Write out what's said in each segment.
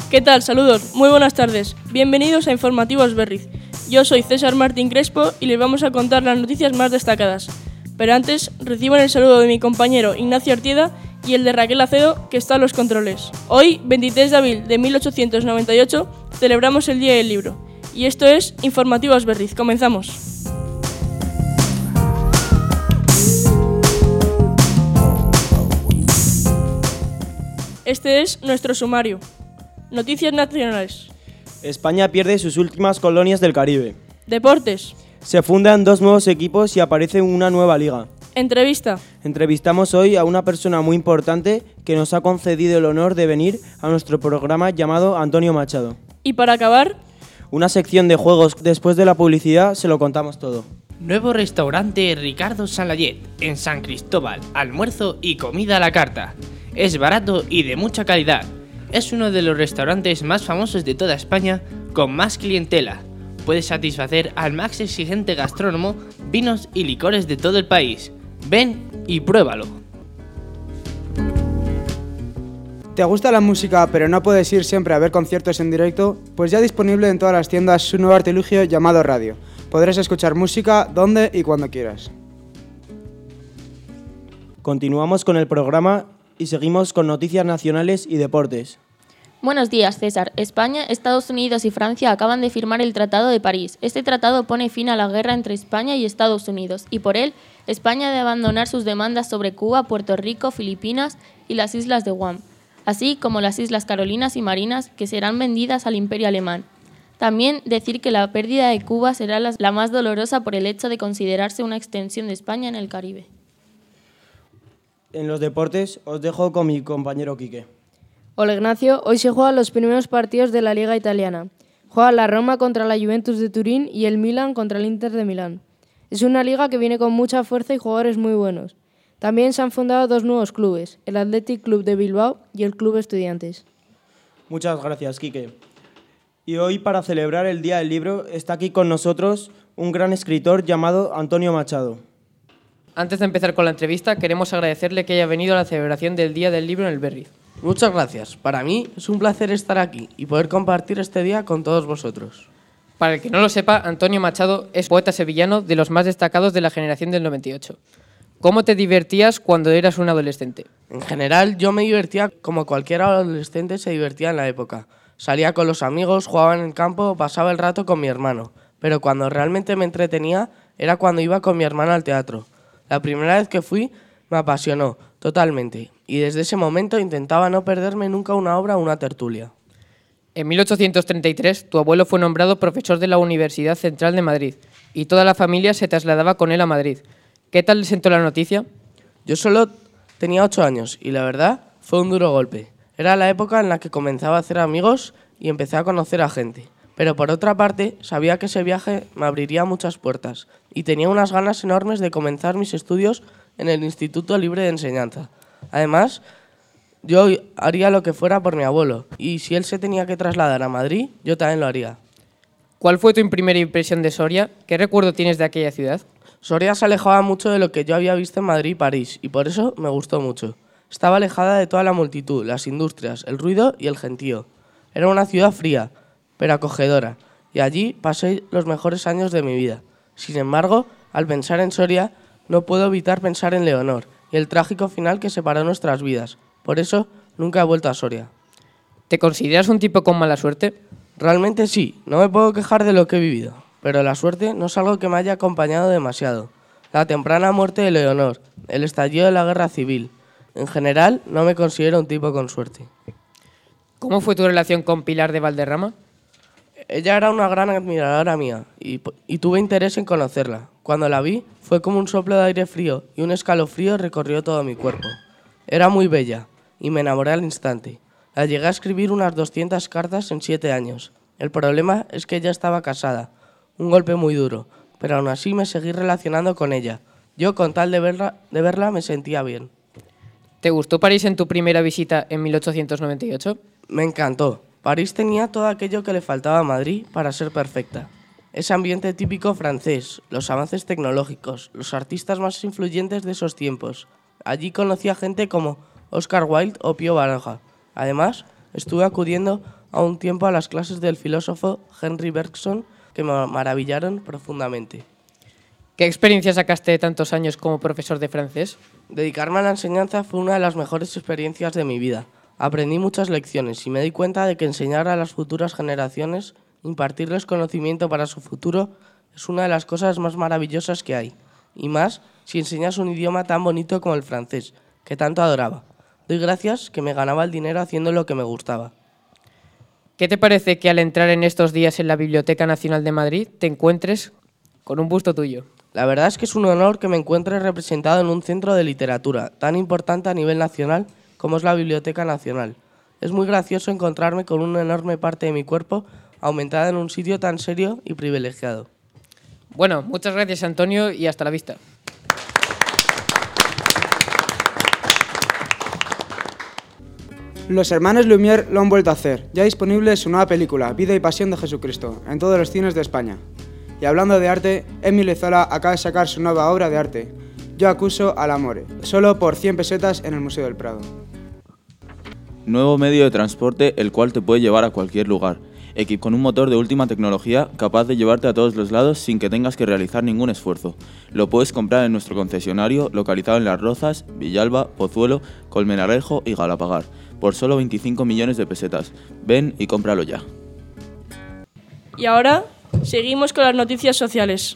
¿Qué tal? Saludos, muy buenas tardes. Bienvenidos a Informativos Berriz. Yo soy César Martín Crespo y les vamos a contar las noticias más destacadas. Pero antes, reciban el saludo de mi compañero Ignacio Artieda y el de Raquel Acedo, que está en los controles. Hoy, 23 de abril de 1898, celebramos el Día del Libro. Y esto es Informativos Berriz. Comenzamos. Este es nuestro sumario. Noticias nacionales. España pierde sus últimas colonias del Caribe. Deportes. Se fundan 2 nuevos equipos y aparece una nueva liga. Entrevista. Entrevistamos hoy a una persona muy importante que nos ha concedido el honor de venir a nuestro programa llamado Antonio Machado. Y para acabar, una sección de juegos. Después de la publicidad se lo contamos todo. Nuevo restaurante Ricardo Salayet, en San Cristóbal, almuerzo y comida a la carta. Es barato y de mucha calidad. Es uno de los restaurantes más famosos de toda España, con más clientela. Puede satisfacer al más exigente gastrónomo vinos y licores de todo el país. Ven y pruébalo. ¿Te gusta la música pero no puedes ir siempre a ver conciertos en directo? Pues ya disponible en todas las tiendas su nuevo artilugio llamado radio. Podrás escuchar música donde y cuando quieras. Continuamos con el programa y seguimos con noticias nacionales y deportes. Buenos días, César. España, Estados Unidos y Francia acaban de firmar el Tratado de París. Este tratado pone fin a la guerra entre España y Estados Unidos y por él, España debe abandonar sus demandas sobre Cuba, Puerto Rico, Filipinas y las islas de Guam, así como las Islas Carolinas y Marinas, que serán vendidas al Imperio Alemán. También decir que la pérdida de Cuba será la más dolorosa por el hecho de considerarse una extensión de España en el Caribe. En los deportes os dejo con mi compañero Quique. Hola Ignacio, hoy se juegan los primeros partidos de la Liga Italiana. Juega la Roma contra la Juventus de Turín y el Milan contra el Inter de Milán. Es una liga que viene con mucha fuerza y jugadores muy buenos. También se han fundado 2 nuevos clubes, el Athletic Club de Bilbao y el Club Estudiantes. Muchas gracias, Quique. Y hoy, para celebrar el Día del Libro, está aquí con nosotros un gran escritor llamado Antonio Machado. Antes de empezar con la entrevista, queremos agradecerle que haya venido a la celebración del Día del Libro en el Berriz. Muchas gracias. Para mí es un placer estar aquí y poder compartir este día con todos vosotros. Para el que no lo sepa, Antonio Machado es poeta sevillano de los más destacados de la generación del 98. ¿Cómo te divertías cuando eras un adolescente? En general, yo me divertía como cualquier adolescente se divertía en la época. Salía con los amigos, jugaba en el campo, pasaba el rato con mi hermano. Pero cuando realmente me entretenía era cuando iba con mi hermano al teatro. La primera vez que fui me apasionó totalmente y desde ese momento intentaba no perderme nunca una obra o una tertulia. En 1833 tu abuelo fue nombrado profesor de la Universidad Central de Madrid y toda la familia se trasladaba con él a Madrid. ¿Qué tal le sentó la noticia? Yo solo tenía 8 años y la verdad fue un duro golpe. Era la época en la que comenzaba a hacer amigos y empecé a conocer a gente. Pero por otra parte, sabía que ese viaje me abriría muchas puertas y tenía unas ganas enormes de comenzar mis estudios en el Instituto Libre de Enseñanza. Además, yo haría lo que fuera por mi abuelo y si él se tenía que trasladar a Madrid, yo también lo haría. ¿Cuál fue tu primera impresión de Soria? ¿Qué recuerdo tienes de aquella ciudad? Soria se alejaba mucho de lo que yo había visto en Madrid y París y por eso me gustó mucho. Estaba alejada de toda la multitud, las industrias, el ruido y el gentío. Era una ciudad fría, pero acogedora, y allí pasé los mejores años de mi vida. Sin embargo, al pensar en Soria, no puedo evitar pensar en Leonor y el trágico final que separó nuestras vidas. Por eso, nunca he vuelto a Soria. ¿Te consideras un tipo con mala suerte? Realmente sí, no me puedo quejar de lo que he vivido, pero la suerte no es algo que me haya acompañado demasiado. La temprana muerte de Leonor, el estallido de la guerra civil. En general, no me considero un tipo con suerte. ¿Cómo fue tu relación con Pilar de Valderrama? Ella era una gran admiradora mía y tuve interés en conocerla. Cuando la vi, fue como un soplo de aire frío y un escalofrío recorrió todo mi cuerpo. Era muy bella y me enamoré al instante. La llegué a escribir unas 200 cartas en 7 años. El problema es que ella estaba casada. Un golpe muy duro, pero aún así me seguí relacionando con ella. Yo, con tal de verla, me sentía bien. ¿Te gustó París en tu primera visita en 1898? Me encantó. París tenía todo aquello que le faltaba a Madrid para ser perfecta. Ese ambiente típico francés, los avances tecnológicos, los artistas más influyentes de esos tiempos. Allí conocí a gente como Oscar Wilde o Pío Baroja. Además, estuve acudiendo a un tiempo a las clases del filósofo Henry Bergson, que me maravillaron profundamente. ¿Qué experiencia sacaste de tantos años como profesor de francés? Dedicarme a la enseñanza fue una de las mejores experiencias de mi vida. Aprendí muchas lecciones y me di cuenta de que enseñar a las futuras generaciones, impartirles conocimiento para su futuro, es una de las cosas más maravillosas que hay. Y más si enseñas un idioma tan bonito como el francés, que tanto adoraba. Doy gracias que me ganaba el dinero haciendo lo que me gustaba. ¿Qué te parece que al entrar en estos días en la Biblioteca Nacional de Madrid te encuentres con un busto tuyo? La verdad es que es un honor que me encuentre representado en un centro de literatura tan importante a nivel nacional como es la Biblioteca Nacional. Es muy gracioso encontrarme con una enorme parte de mi cuerpo aumentada en un sitio tan serio y privilegiado. Bueno, muchas gracias, Antonio, y hasta la vista. Los hermanos Lumière lo han vuelto a hacer. Ya disponible su nueva película, Vida y Pasión de Jesucristo, en todos los cines de España. Y hablando de arte, Émile Zola acaba de sacar su nueva obra de arte, Yo acuso al amore, solo por 100 pesetas en el Museo del Prado. Nuevo medio de transporte el cual te puede llevar a cualquier lugar, con un motor de última tecnología capaz de llevarte a todos los lados sin que tengas que realizar ningún esfuerzo. Lo puedes comprar en nuestro concesionario localizado en Las Rozas, Villalba, Pozuelo, Colmenarejo y Galapagar, por solo 25 millones de pesetas. Ven y cómpralo ya. Y ahora seguimos con las noticias sociales.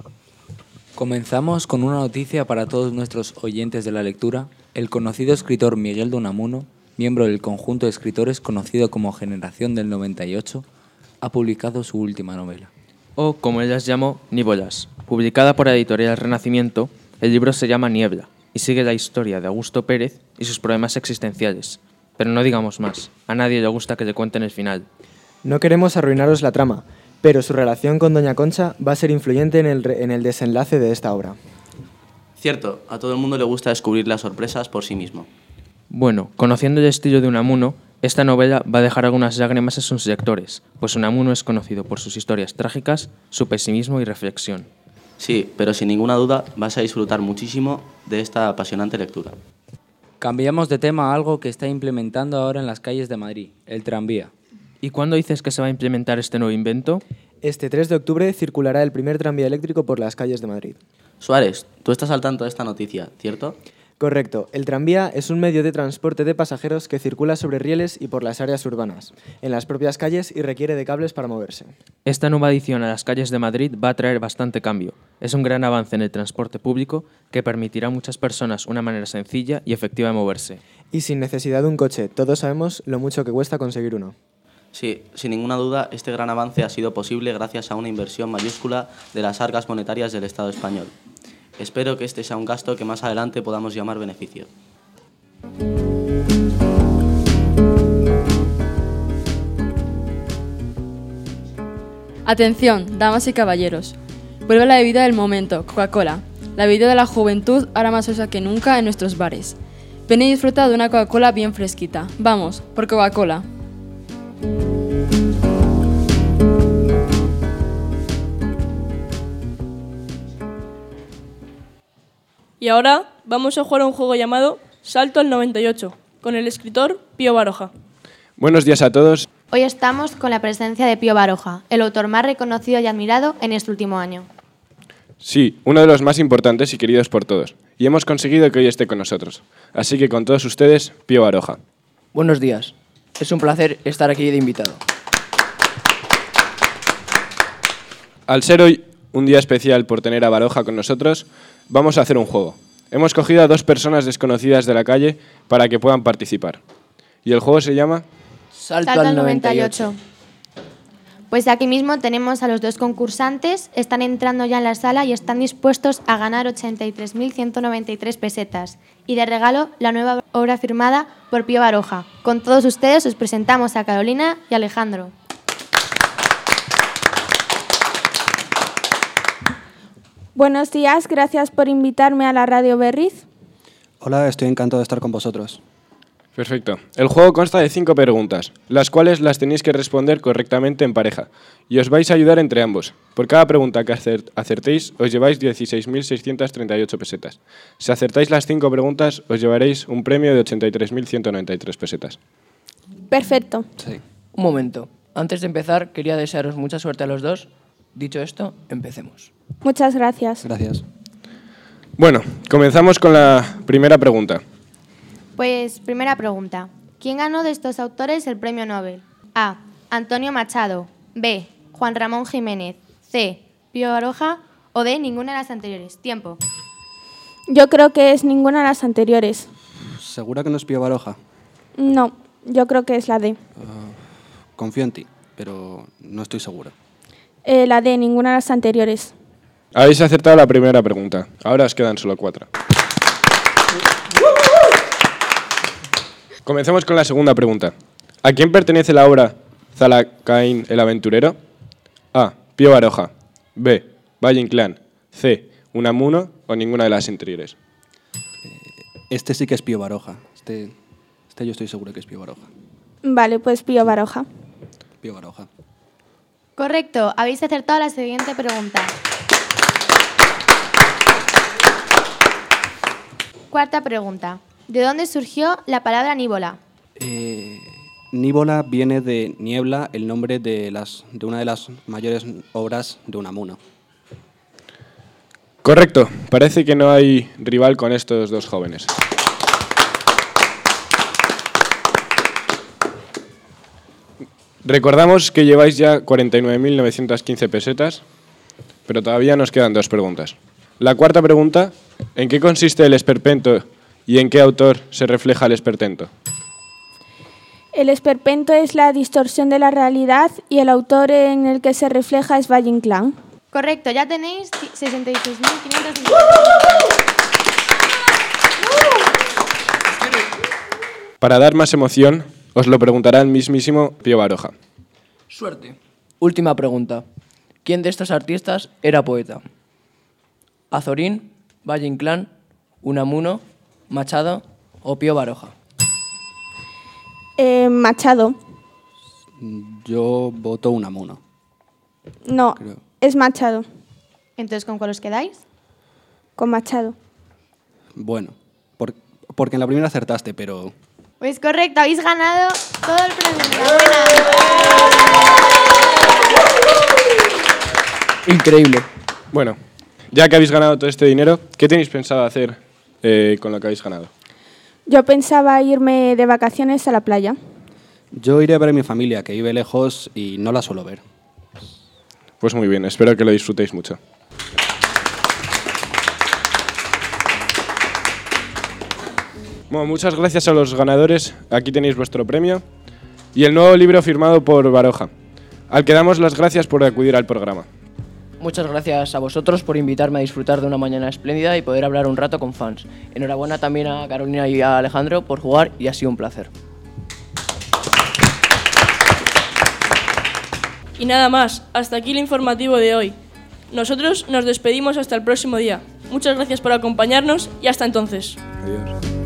Comenzamos con una noticia para todos nuestros oyentes de la lectura. El conocido escritor Miguel de Unamuno, miembro del conjunto de escritores conocido como Generación del 98, ha publicado su última novela. O, como él las llamó, Nieblas. Publicada por la editorial Renacimiento, el libro se llama Niebla y sigue la historia de Augusto Pérez y sus problemas existenciales. Pero no digamos más, a nadie le gusta que le cuenten el final. No queremos arruinaros la trama, pero su relación con Doña Concha va a ser influyente en el desenlace de esta obra. Cierto, a todo el mundo le gusta descubrir las sorpresas por sí mismo. Bueno, conociendo el estilo de Unamuno, esta novela va a dejar algunas lágrimas a sus lectores, pues Unamuno es conocido por sus historias trágicas, su pesimismo y reflexión. Sí, pero sin ninguna duda vas a disfrutar muchísimo de esta apasionante lectura. Cambiamos de tema a algo que está implementando ahora en las calles de Madrid, el tranvía. ¿Y cuándo dices que se va a implementar este nuevo invento? Este 3 de octubre circulará el primer tranvía eléctrico por las calles de Madrid. Suárez, tú estás al tanto de esta noticia, ¿cierto? Correcto. El tranvía es un medio de transporte de pasajeros que circula sobre rieles y por las áreas urbanas, en las propias calles y requiere de cables para moverse. Esta nueva adición a las calles de Madrid va a traer bastante cambio. Es un gran avance en el transporte público que permitirá a muchas personas una manera sencilla y efectiva de moverse. Y sin necesidad de un coche. Todos sabemos lo mucho que cuesta conseguir uno. Sí, sin ninguna duda, este gran avance ha sido posible gracias a una inversión mayúscula de las arcas monetarias del Estado español. Espero que este sea un gasto que más adelante podamos llamar beneficio. Atención, damas y caballeros. Vuelve la bebida del momento, Coca-Cola. La bebida de la juventud, ahora más usa que nunca en nuestros bares. Ven y disfruta de una Coca-Cola bien fresquita. Vamos, por Coca-Cola. Y ahora vamos a jugar a un juego llamado Salto al 98, con el escritor Pío Baroja. Buenos días a todos. Hoy estamos con la presencia de Pío Baroja, el autor más reconocido y admirado en este último año. Sí, uno de los más importantes y queridos por todos. Y hemos conseguido que hoy esté con nosotros. Así que con todos ustedes, Pío Baroja. Buenos días. Es un placer estar aquí de invitado. Al ser hoy un día especial por tener a Baroja con nosotros, vamos a hacer un juego. Hemos cogido a 2 personas desconocidas de la calle para que puedan participar. Y el juego se llama Salto al 98. Pues aquí mismo tenemos a los 2 concursantes, están entrando ya en la sala y están dispuestos a ganar 83.193 pesetas. Y de regalo, la nueva obra firmada por Pío Baroja. Con todos ustedes os presentamos a Carolina y Alejandro. Buenos días, gracias por invitarme a la Radio Berriz. Hola, estoy encantado de estar con vosotros. Perfecto. El juego consta de 5 preguntas, las cuales las tenéis que responder correctamente en pareja, y os vais a ayudar entre ambos. Por cada pregunta que acertéis, os lleváis 16.638 pesetas. Si acertáis las 5 preguntas, os llevaréis un premio de 83.193 pesetas. Perfecto. Sí. Un momento. Antes de empezar, quería desearos mucha suerte a los dos. Dicho esto, empecemos. Muchas gracias. Gracias. Bueno, comenzamos con la primera pregunta. Pues, primera pregunta. ¿Quién ganó de estos autores el premio Nobel? A. Antonio Machado. B. Juan Ramón Jiménez. C. Pío Baroja. O D. Ninguna de las anteriores. Tiempo. Yo creo que es ninguna de las anteriores. ¿Segura que no es Pío Baroja? No, yo creo que es la D. Confío en ti, pero no estoy segura. La D, ninguna de las anteriores. Habéis acertado la primera pregunta. Ahora os quedan solo 4. Comencemos con la segunda pregunta. ¿A quién pertenece la obra Zalacaín el aventurero? A. Pío Baroja. B. Valle Inclán. C. Unamuno o ninguna de las anteriores. Este sí que es Pío Baroja. Este yo estoy seguro que es Pío Baroja. Vale, pues Pío Baroja. Pío Baroja. Correcto, habéis acertado la siguiente pregunta. Cuarta pregunta. ¿De dónde surgió la palabra nívola? Nívola viene de niebla, el nombre de una de las mayores obras de Unamuno. Correcto. Parece que no hay rival con estos dos jóvenes. Recordamos que lleváis ya 49.915 pesetas, pero todavía nos quedan 2 preguntas. La cuarta pregunta, ¿en qué consiste el esperpento y en qué autor se refleja el esperpento? El esperpento es la distorsión de la realidad y el autor en el que se refleja es Valle Inclán. Correcto, ya tenéis 66.500. Para dar más emoción, os lo preguntará el mismísimo Pío Baroja. Suerte. Última pregunta. ¿Quién de estos artistas era poeta? ¿Azorín, Valle Inclán, Unamuno, Machado o Pío Baroja? Machado. Yo voto Unamuno. No, es Machado. Entonces, ¿con cuál os quedáis? Con Machado. Bueno, porque en la primera acertaste, pero... Pues correcto, habéis ganado todo el premio. Increíble. Bueno, ya que habéis ganado todo este dinero, ¿qué tenéis pensado hacer con lo que habéis ganado? Yo pensaba irme de vacaciones a la playa. Yo iré a ver a mi familia, que vive lejos y no la suelo ver. Pues muy bien, espero que lo disfrutéis mucho. Bueno, muchas gracias a los ganadores. Aquí tenéis vuestro premio y el nuevo libro firmado por Baroja, al que damos las gracias por acudir al programa. Muchas gracias a vosotros por invitarme a disfrutar de una mañana espléndida y poder hablar un rato con fans. Enhorabuena también a Carolina y a Alejandro por jugar y ha sido un placer. Y nada más, hasta aquí el informativo de hoy. Nosotros nos despedimos hasta el próximo día. Muchas gracias por acompañarnos y hasta entonces. Adiós.